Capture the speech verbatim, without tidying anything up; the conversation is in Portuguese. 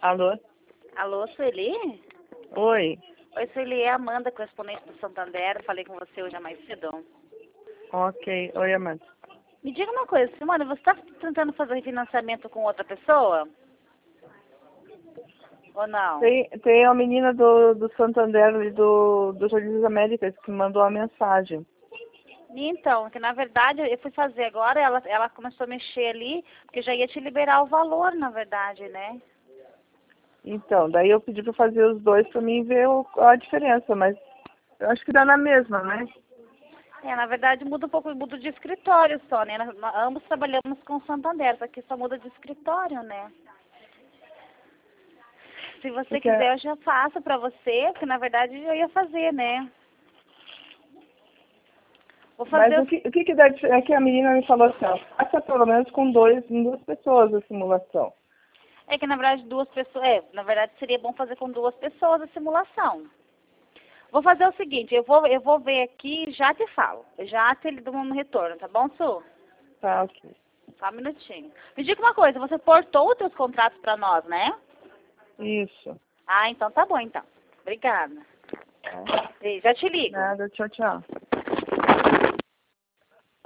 Alô? Alô, Sueli? Oi. Oi, Sueli, é a Amanda, correspondente do Santander. Falei com você hoje mais cedo. Ok. Oi, Amanda. Me diga uma coisa, Simone, você está tentando fazer financiamento com outra pessoa? Ou não? Tem, tem a menina do, do Santander ali do, do Jardim das Américas que mandou a mensagem. Então, que na verdade eu fui fazer agora, ela, ela começou a mexer ali, porque já ia te liberar o valor, na verdade, né? Então, daí eu pedi pra fazer os dois pra mim ver o, a diferença, mas eu acho que dá na mesma, né? É, na verdade muda um pouco, muda de escritório só, né? Nós, nós ambos trabalhamos com o Santander, só que só muda de escritório, né? Se você Porque, quiser, eu já faço pra você, porque na verdade eu ia fazer, né? Vou mas fazer o o... que, o que que dá de- é que a menina me falou assim, ó, faça pelo menos com dois, com duas pessoas a simulação. É que na verdade duas pessoas... É, na verdade seria bom fazer com duas pessoas a simulação. Vou fazer o seguinte, eu vou, eu vou ver aqui e já te falo. Eu já te dou um retorno, tá bom, Su? Tá, ok. Só um minutinho. Me diga uma coisa, você portou os seus contratos pra nós, né? Isso. Ah, então tá bom, então. Obrigada. Tá. E já te ligo. Nada, tchau, tchau.